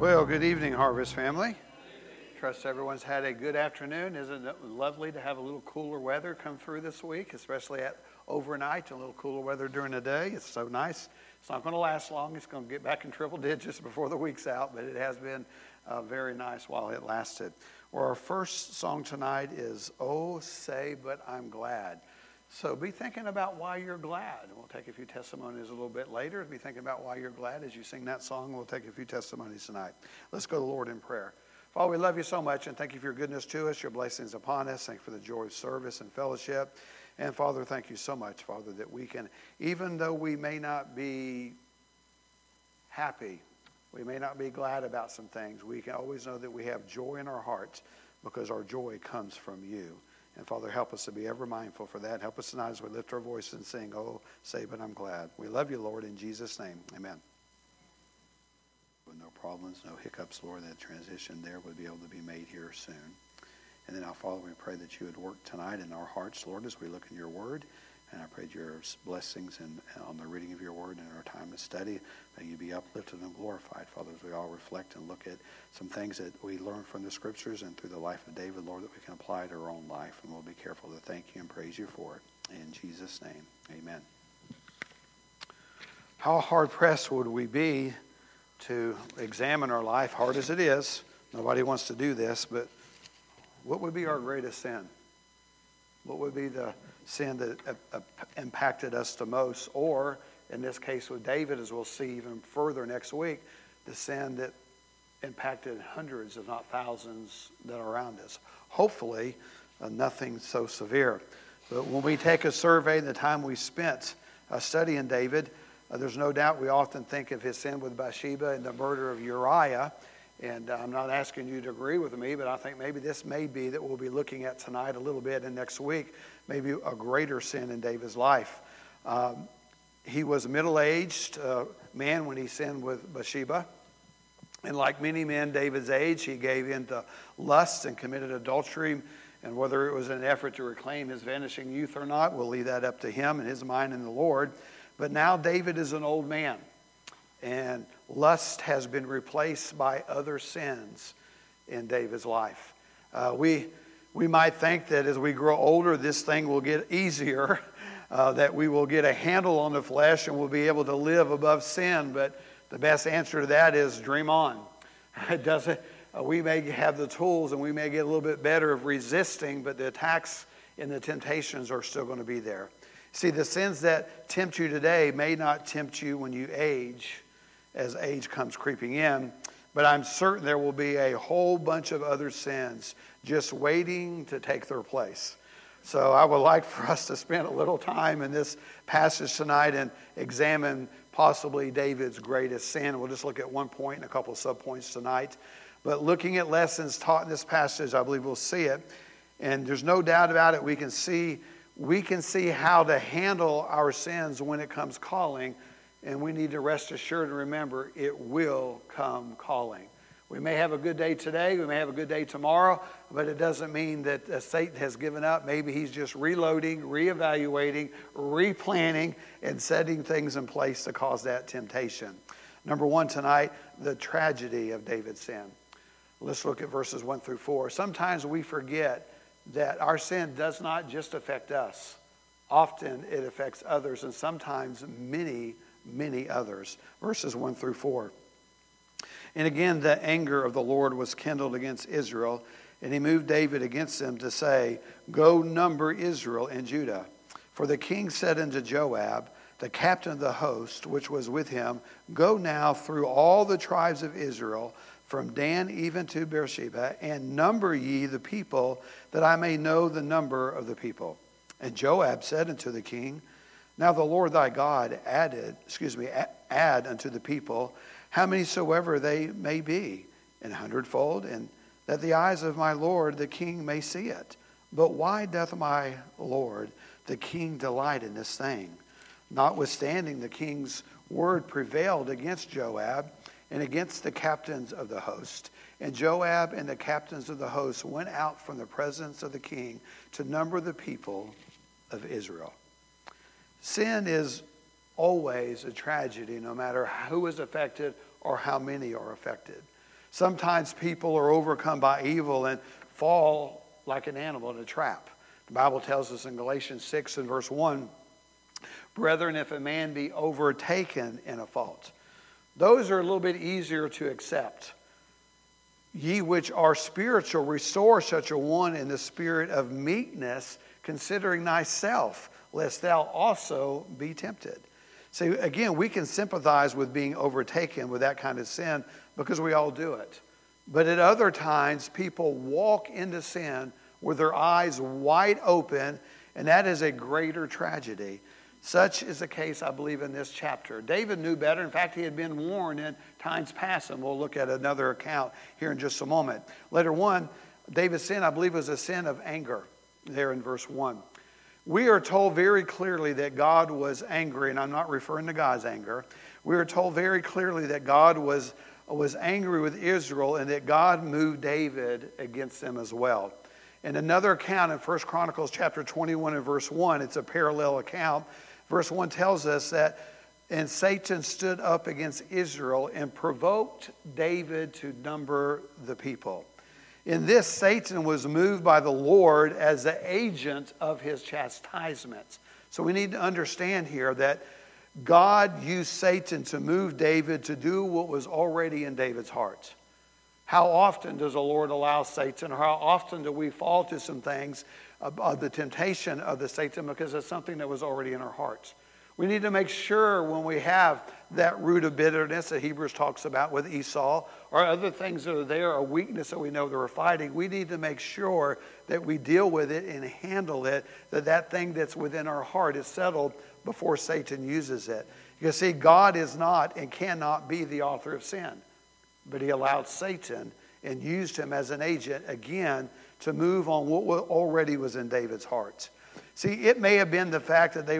Well, good evening, Harvest family. Trust everyone's had a good afternoon. Isn't it lovely to have a little cooler weather come through this week, especially at overnight, a little cooler weather during the day. It's so nice. It's not going to last long. It's going to get back in triple digits before the week's out, but it has been very nice while it lasted. Well, our first song tonight is "Oh, Say But I'm Glad." So be thinking about why you're glad. We'll take a few testimonies a little bit later. Be thinking about why you're glad as you sing that song. We'll take a few testimonies tonight. Let's go to the Lord in prayer. Father, we love you so much and thank you for your goodness to us, your blessings upon us. Thank you for the joy of service and fellowship. And Father, thank you so much, Father, that we can, even though we may not be happy, we may not be glad about some things, we can always know that we have joy in our hearts because our joy comes from you. And Father, help us to be ever mindful for that. Help us tonight as we lift our voice and sing, "Oh, say, but I'm glad." We love you, Lord, in Jesus' name. Amen. With no problems, no hiccups, Lord, that transition there would be able to be made here soon. And then, Father, we pray that you would work tonight in our hearts, Lord, as we look in your word. And I pray your blessings on the reading of your word and our time of study. May you be uplifted and glorified, Father, as we all reflect and look at some things that we learn from the scriptures and through the life of David, Lord, that we can apply to our own life. And we'll be careful to thank you and praise you for it. In Jesus' name, amen. How hard-pressed would we be to examine our life, hard as it is? Nobody wants to do this, but what would be our greatest sin? What would be the sin that impacted us the most? Or, in this case with David, as we'll see even further next week, the sin that impacted hundreds, if not thousands, that are around us. Hopefully, nothing so severe. But when we take a survey of the time we spent studying David, there's no doubt we often think of his sin with Bathsheba and the murder of Uriah. And I'm not asking you to agree with me, but I think maybe this may be that we'll be looking at tonight a little bit and next week, maybe a greater sin in David's life. He was a middle-aged man when he sinned with Bathsheba. And like many men David's age, he gave in to lust and committed adultery. And whether it was an effort to reclaim his vanishing youth or not, we'll leave that up to him and his mind and the Lord. But now David is an old man. And lust has been replaced by other sins in David's life. We might think that as we grow older, this thing will get easier, that we will get a handle on the flesh and we'll be able to live above sin. But the best answer to that is dream on. It doesn't. We may have the tools and we may get a little bit better of resisting, but the attacks and the temptations are still going to be there. See, the sins that tempt you today may not tempt you when you age, as age comes creeping in, but I'm certain there will be a whole bunch of other sins just waiting to take their place. So I would like for us to spend a little time in this passage tonight and examine possibly David's greatest sin. We'll just look at one point and a couple of subpoints tonight. But looking at lessons taught in this passage, I believe we'll see it. And there's no doubt about it, we can see how to handle our sins when it comes calling. And we need to rest assured and remember it will come calling. We may have a good day today, we may have a good day tomorrow, but it doesn't mean that Satan has given up. Maybe he's just reloading, reevaluating, replanning, and setting things in place to cause that temptation. Number one tonight, the tragedy of David's sin. Let's look at verses 1 through 4. Sometimes we forget that our sin does not just affect us. Often it affects others, and sometimes many others. Verses 1 through 4. And again, the anger of the Lord was kindled against Israel, and he moved David against them to say, "Go number Israel and Judah." For the king said unto Joab, the captain of the host, which was with him, "Go now through all the tribes of Israel, from Dan even to Beersheba, and number ye the people, that I may know the number of the people." And Joab said unto the king, "Now the Lord thy God add unto the people how many soever they may be, an hundredfold, and that the eyes of my Lord the king may see it. But why doth my Lord the king delight in this thing?" Notwithstanding, the king's word prevailed against Joab and against the captains of the host. And Joab and the captains of the host went out from the presence of the king to number the people of Israel. Sin is always a tragedy, no matter who is affected or how many are affected. Sometimes people are overcome by evil and fall like an animal in a trap. The Bible tells us in Galatians 6 and verse 1, brethren, if a man be overtaken in a fault. Those are a little bit easier to accept. Ye which are spiritual, restore such a one in the spirit of meekness, considering thyself, lest thou also be tempted. See, again, we can sympathize with being overtaken with that kind of sin because we all do it. But at other times, people walk into sin with their eyes wide open, and that is a greater tragedy. Such is the case, I believe, in this chapter. David knew better. In fact, he had been warned in times past, and we'll look at another account here in just a moment. Letter 1, David's sin, I believe, was a sin of anger there in verse 1. We are told very clearly that God was angry, and I'm not referring to God's anger. We are told very clearly that God was angry with Israel and that God moved David against them as well. In another account in 1 Chronicles chapter 21 and verse 1, it's a parallel account. Verse 1 tells us that, and Satan stood up against Israel and provoked David to number the people. In this, Satan was moved by the Lord as the agent of his chastisements. So we need to understand here that God used Satan to move David to do what was already in David's heart. How often does the Lord allow Satan, or how often do we fall to some things of the temptation of the Satan because it's something that was already in our hearts? We need to make sure when we have that root of bitterness that Hebrews talks about with Esau, or other things that are there, a weakness that we know that we're fighting, we need to make sure that we deal with it and handle it, that thing that's within our heart is settled before Satan uses it. You see, God is not and cannot be the author of sin, but he allowed Satan and used him as an agent, again, to move on what already was in David's heart. See, it may have been the fact that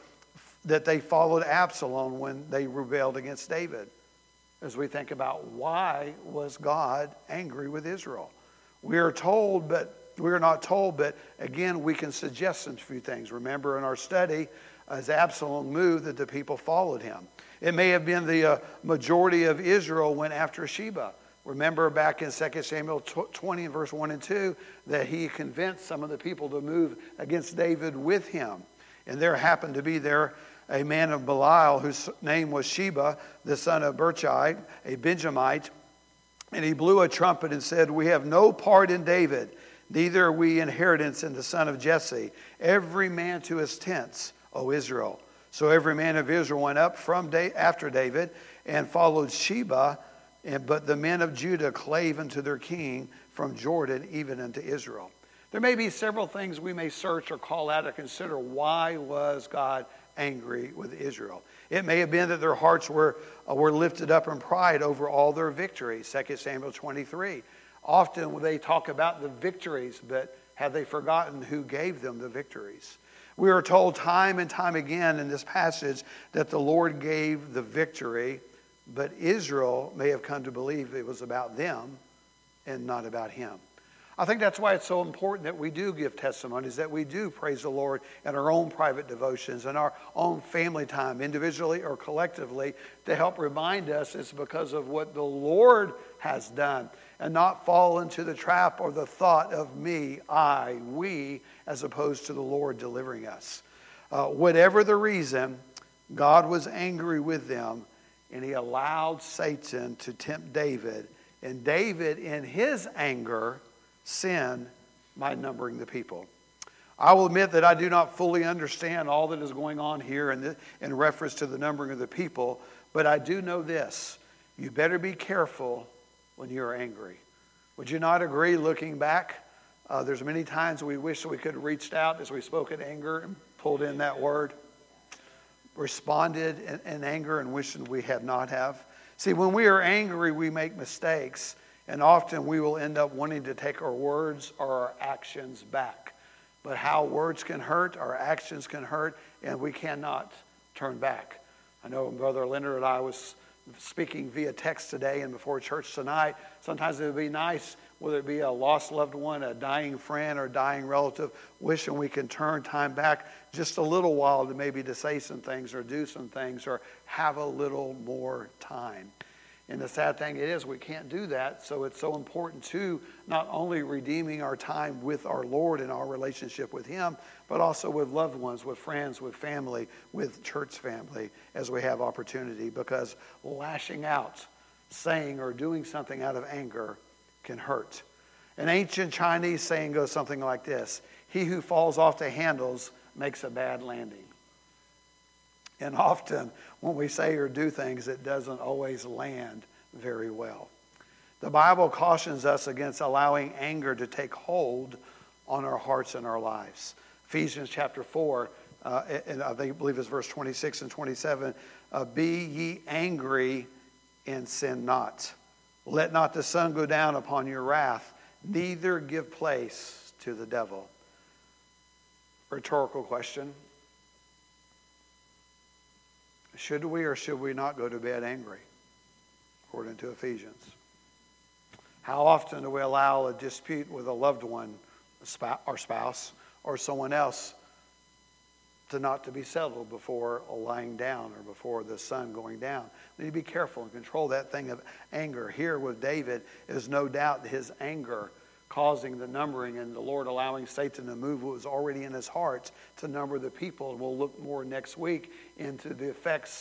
they followed Absalom when they rebelled against David. As we think about why was God angry with Israel? We are told, but we are not told, but again, we can suggest some few things. Remember in our study, as Absalom moved, that the people followed him. It may have been the majority of Israel went after Sheba. Remember back in 2 Samuel 20 and verse 1 and 2 that he convinced some of the people to move against David with him. And there happened to be there a man of Belial whose name was Sheba, the son of Berchai, a Benjamite. And he blew a trumpet and said, we have no part in David, neither are we inheritance in the son of Jesse. Every man to his tents, O Israel. So every man of Israel went up after David and followed Sheba, but the men of Judah clave unto their king from Jordan even unto Israel. There may be several things we may search or call out or consider. Why was God angry with Israel? It may have been that their hearts were lifted up in pride over all their victories. 2 Samuel 23. Often they talk about the victories, but have they forgotten who gave them the victories? We are told time and time again in this passage that the Lord gave the victory, but Israel may have come to believe it was about them and not about him. I think that's why it's so important that we do give testimonies, that we do praise the Lord in our own private devotions and our own family time, individually or collectively, to help remind us it's because of what the Lord has done and not fall into the trap or the thought of me, I, we, as opposed to the Lord delivering us. Whatever the reason, God was angry with them, and he allowed Satan to tempt David. And David, in his anger, sinned by numbering the people. I will admit that I do not fully understand all that is going on here in reference to the numbering of the people, but I do know this. You better be careful when you're angry. Would you not agree, looking back? There's many times we wish we could have reached out as we spoke in anger and pulled in that word, responded in anger and wishing we had not have. See, when we are angry, we make mistakes, and often we will end up wanting to take our words or our actions back. But how words can hurt, our actions can hurt, and we cannot turn back. I know Brother Leonard and I was speaking via text today and before church tonight. Sometimes it would be nice, whether it be a lost loved one, a dying friend, or a dying relative, wishing we can turn time back just a little while to maybe to say some things or do some things or have a little more time. And the sad thing is we can't do that. So it's so important to not only redeeming our time with our Lord and our relationship with Him, but also with loved ones, with friends, with family, with church family as we have opportunity. Because lashing out, saying or doing something out of anger can hurt. An ancient Chinese saying goes something like this: he who falls off the handles makes a bad landing. And often when we say or do things, it doesn't always land very well. The Bible cautions us against allowing anger to take hold on our hearts and our lives. Ephesians chapter 4, and I believe it's verse 26 and 27, be ye angry and sin not. Let not the sun go down upon your wrath, neither give place to the devil. Rhetorical question. Should we or should we not go to bed angry? According to Ephesians. How often do we allow a dispute with a loved one, our spouse, or someone else to be settled before lying down or before the sun going down? We need to be careful and control that thing of anger. Here with David is no doubt his anger causing the numbering, and the Lord allowing Satan to move what was already in his heart to number the people. And we'll look more next week into the effects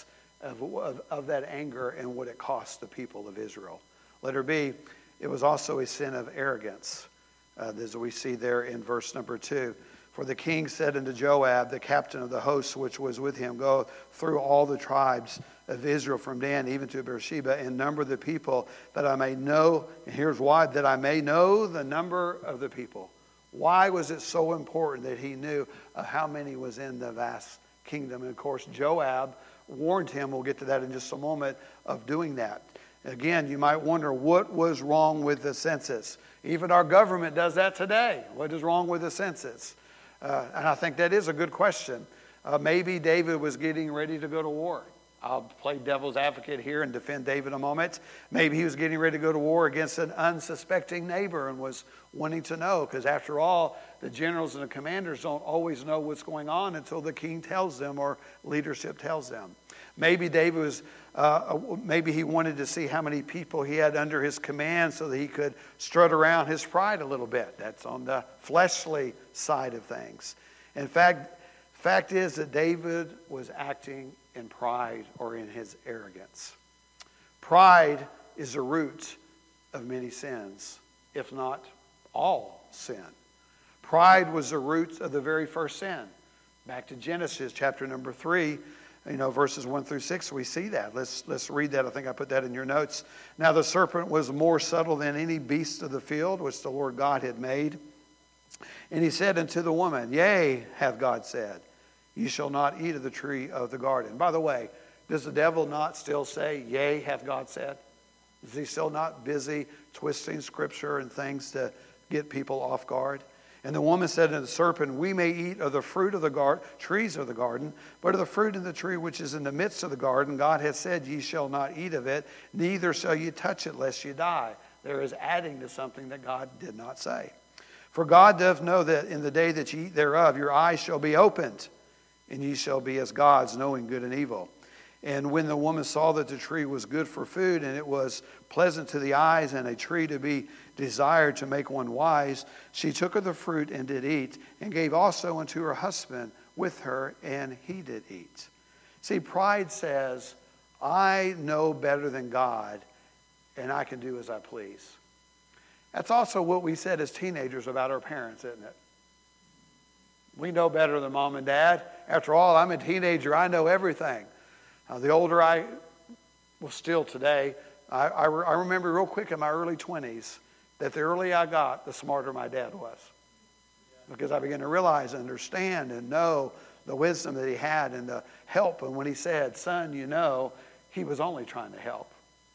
of that anger and what it cost the people of Israel. Letter B, it was also a sin of arrogance, as we see there in verse number 2. For the king said unto Joab, the captain of the host which was with him, go through all the tribes of Israel from Dan even to Beersheba, and number the people, that I may know, and here's why, that I may know the number of the people. Why was it so important that he knew how many was in the vast kingdom? And of course, Joab warned him, we'll get to that in just a moment, of doing that. Again, you might wonder what was wrong with the census. Even our government does that today. What is wrong with the census? And I think that is a good question. Maybe David was getting ready to go to war. I'll play devil's advocate here and defend David a moment. Maybe he was getting ready to go to war against an unsuspecting neighbor and was wanting to know, because after all, the generals and the commanders don't always know what's going on until the king tells them or leadership tells them. Maybe David was, maybe he wanted to see how many people he had under his command so that he could strut around his pride a little bit. That's on the fleshly side of things. In fact is that David was acting in pride or in his arrogance. Pride is the root of many sins, if not all sin. Pride was the root of the very first sin. Back to Genesis chapter number 3, verses 1 through 6, we see that. Let's read that. I think I put that in your notes. Now the serpent was more subtle than any beast of the field which the Lord God had made. And he said unto the woman, Yea, hath God said, Ye shall not eat of the tree of the garden. By the way, does the devil not still say, Yea, hath God said? Is he still not busy twisting scripture and things to get people off guard? And the woman said unto the serpent, We may eat of the fruit of the trees of the garden, but of the fruit of the tree which is in the midst of the garden, God hath said, Ye shall not eat of it, neither shall ye touch it, lest ye die. There is adding to something that God did not say. For God doth know that in the day that ye eat thereof, your eyes shall be opened, and ye shall be as gods, knowing good and evil. And when the woman saw that the tree was good for food, and it was pleasant to the eyes, and a tree to be desired to make one wise, she took of the fruit and did eat, and gave also unto her husband with her, and he did eat. See, pride says, I know better than God, and I can do as I please. That's also what we said as teenagers about our parents, isn't it? We know better than mom and dad. After all, I'm a teenager. I know everything. The older I was still today, I remember real quick in my early 20s that the earlier I got, the smarter my dad was. Because I began to realize and understand and know the wisdom that he had and the help. And when he said, son, he was only trying to help.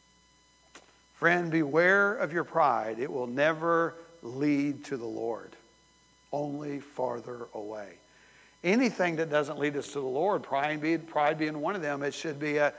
Friend, beware of your pride. It will never lead to the Lord. Only farther away. Anything that doesn't lead us to the Lord, pride being one of them, it should be a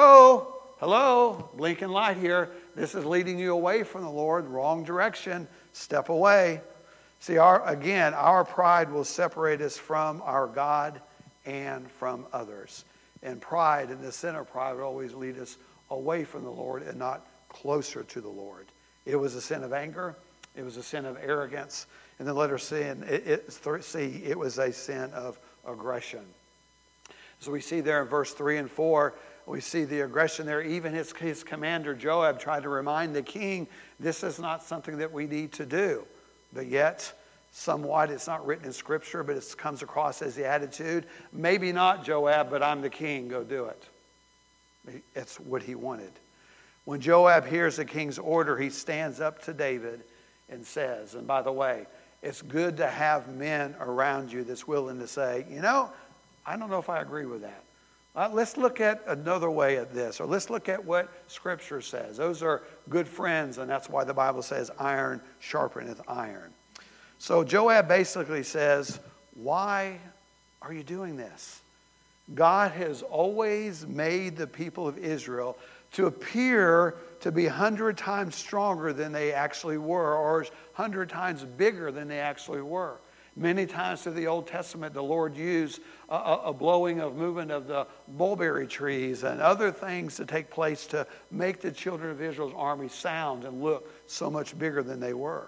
hello, blinking light here. This is leading you away from the Lord, wrong direction, step away. See, our pride will separate us from our God and from others. And pride, and the sin of pride, will always lead us away from the Lord and not closer to the Lord. It was a sin of anger. It was a sin of arrogance. In the letter C, it was a sin of aggression. So we see there in verse 3 and 4, we see the aggression there. Even his commander Joab tried to remind the king, this is not something that we need to do. But yet, somewhat, it's not written in Scripture, but it comes across as the attitude, maybe not Joab, but I'm the king, go do it. It's what he wanted. When Joab hears the king's order, he stands up to David and says, and by the way, it's good to have men around you that's willing to say, I don't know if I agree with that. Let's look at another way at this, or let's look at what Scripture says. Those are good friends, and that's why the Bible says iron sharpeneth iron. So Joab basically says, why are you doing this? God has always made the people of Israel to appear to be 100 times stronger than they actually were, or 100 times bigger than they actually were. Many times through the Old Testament, the Lord used a blowing of movement of the mulberry trees and other things to take place to make the children of Israel's army sound and look so much bigger than they were.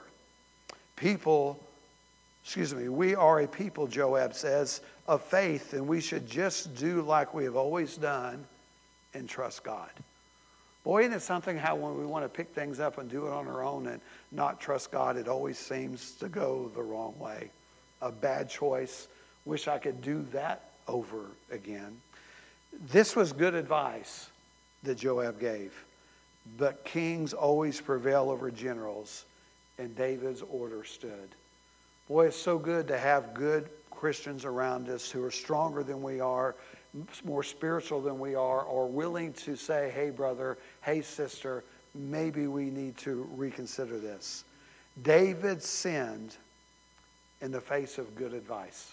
We are a people, Joab says, of faith, and we should just do like we have always done and trust God. Boy, isn't it something how when we want to pick things up and do it on our own and not trust God, it always seems to go the wrong way. A bad choice. Wish I could do that over again. This was good advice that Joab gave. But kings always prevail over generals, and David's order stood. Boy, it's so good to have good Christians around us who are stronger than we are, more spiritual than we are, or willing to say, hey, brother, hey, sister, maybe we need to reconsider this. David sinned in the face of good advice.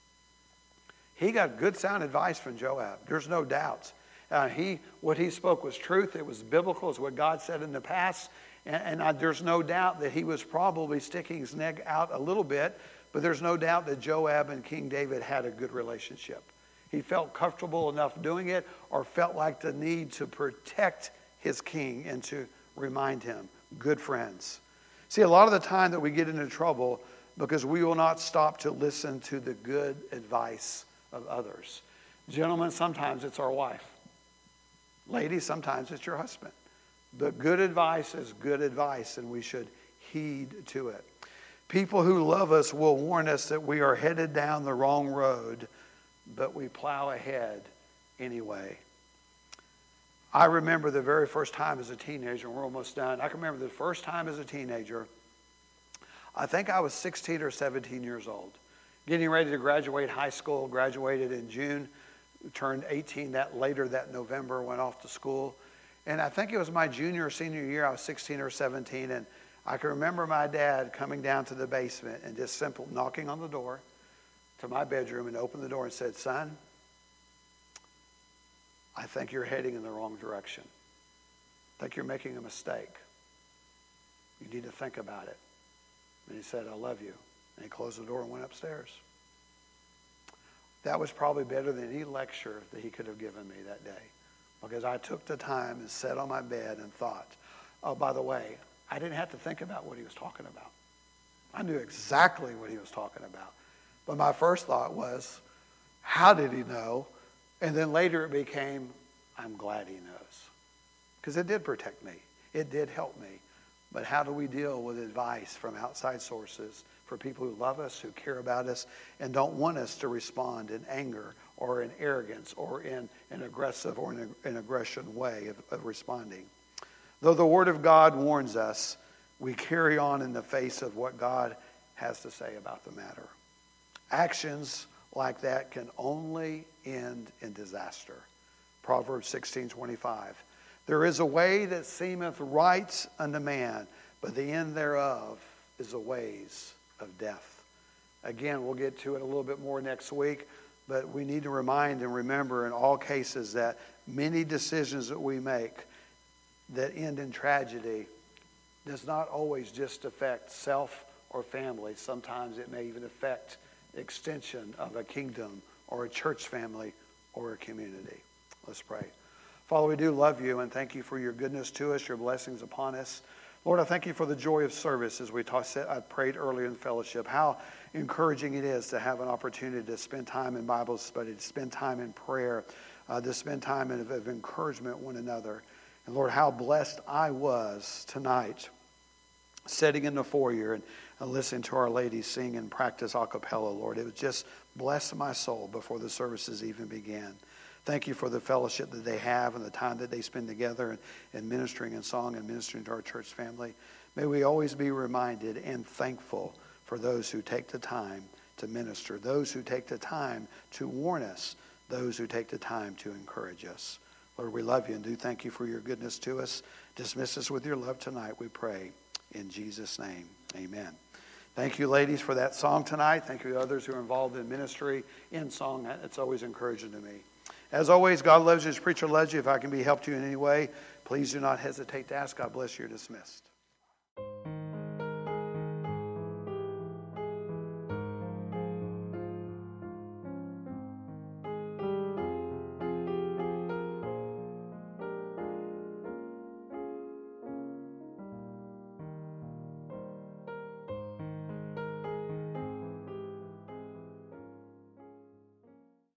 He got good sound advice from Joab. There's no doubt. What he spoke was truth. It was biblical. It's what God said in the past. And there's no doubt that he was probably sticking his neck out a little bit, but there's no doubt that Joab and King David had a good relationship. He felt comfortable enough doing it, or felt like the need to protect his king and to remind him. Good friends. See, a lot of the time that we get into trouble because we will not stop to listen to the good advice of others. Gentlemen, sometimes it's our wife. Ladies, sometimes it's your husband. But good advice is good advice, and we should heed to it. People who love us will warn us that we are headed down the wrong road, but we plow ahead anyway. I remember the very first time as a teenager, and we're almost done. I can remember the first time as a teenager. I think I was 16 or 17 years old. Getting ready to graduate high school, graduated in June, turned 18 later that November, went off to school. And I think it was my junior or senior year, I was 16 or 17, and I can remember my dad coming down to the basement and just simple knocking on the door to my bedroom and opened the door and said, son, I think you're heading in the wrong direction. I think you're making a mistake. You need to think about it. And he said, I love you. And he closed the door and went upstairs. That was probably better than any lecture that he could have given me that day. Because I took the time and sat on my bed and thought, oh, by the way, I didn't have to think about what he was talking about. I knew exactly what he was talking about. But my first thought was, how did he know? And then later it became, I'm glad he knows. Because it did protect me. It did help me. But how do we deal with advice from outside sources for people who love us, who care about us, and don't want us to respond in anger or in arrogance or in an aggressive or an aggression way of responding? Though the Word of God warns us, we carry on in the face of what God has to say about the matter. Actions like that can only end in disaster. Proverbs 16:25. There is a way that seemeth right unto man, but the end thereof is the ways of death. Again, we'll get to it a little bit more next week, but we need to remind and remember in all cases that many decisions that we make that end in tragedy does not always just affect self or family. Sometimes it may even affect the extension of a kingdom or a church family or a community. Let's pray. Father, we do love you and thank you for your goodness to us, your blessings upon us. Lord, I thank you for the joy of service as I prayed earlier in fellowship, how encouraging it is to have an opportunity to spend time in Bible study, to spend time in prayer, to spend time of encouragement one another. And Lord, how blessed I was tonight sitting in the foyer and listening to our ladies sing and practice a cappella, Lord. It was just blessed my soul before the services even began. Thank you for the fellowship that they have and the time that they spend together and ministering in song and ministering to our church family. May we always be reminded and thankful for those who take the time to minister, those who take the time to warn us, those who take the time to encourage us. Lord, we love you and do thank you for your goodness to us. Dismiss us with your love tonight, we pray. In Jesus' name, amen. Thank you, ladies, for that song tonight. Thank you to others who are involved in ministry, in song. It's always encouraging to me. As always, God loves you. His preacher loves you. If I can be helped you in any way, please do not hesitate to ask. God bless you. You're dismissed.